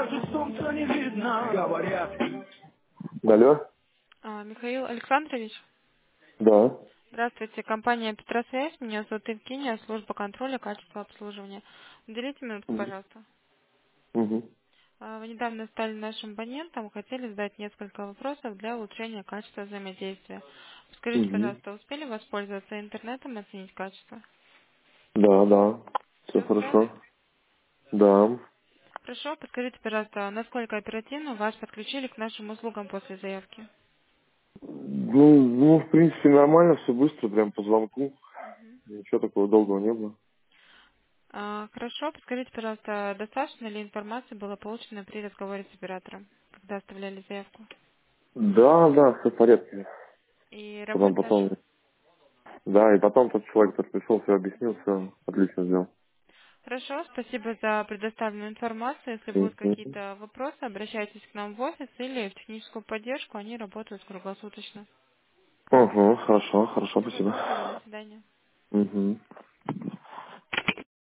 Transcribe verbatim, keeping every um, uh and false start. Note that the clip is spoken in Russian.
Даже солнца не видно. Говорят. Алло. А, Михаил Александрович, Да. здравствуйте, компания Петросвязь, меня зовут Евгения, служба контроля качества обслуживания. Уделите минутку, Угу. пожалуйста. Угу. А, Вы недавно стали нашим абонентом, хотели задать несколько вопросов для улучшения качества взаимодействия. Скажите, Угу. пожалуйста, успели воспользоваться интернетом и оценить качество? Да, да. Все Все устраивает? хорошо. Да. Хорошо, подскажите, пожалуйста, насколько оперативно вас подключили к нашим услугам после заявки? Ну, ну, в принципе, нормально, все быстро, прям по звонку. Ничего такого долгого не было. А, Хорошо, подскажите, пожалуйста, достаточно ли информации было получено при разговоре с оператором, когда оставляли заявку? Да, да, все в порядке. И Потом, работа потом, наша? да, и потом тот человек, который пришел, все объяснил, все отлично сделал. Хорошо, спасибо за предоставленную информацию. Если будут Мгм. какие-то вопросы, обращайтесь к нам в офис или в техническую поддержку, они работают круглосуточно. Ага, хорошо, хорошо, Всего спасибо. доброго, до свидания. Угу.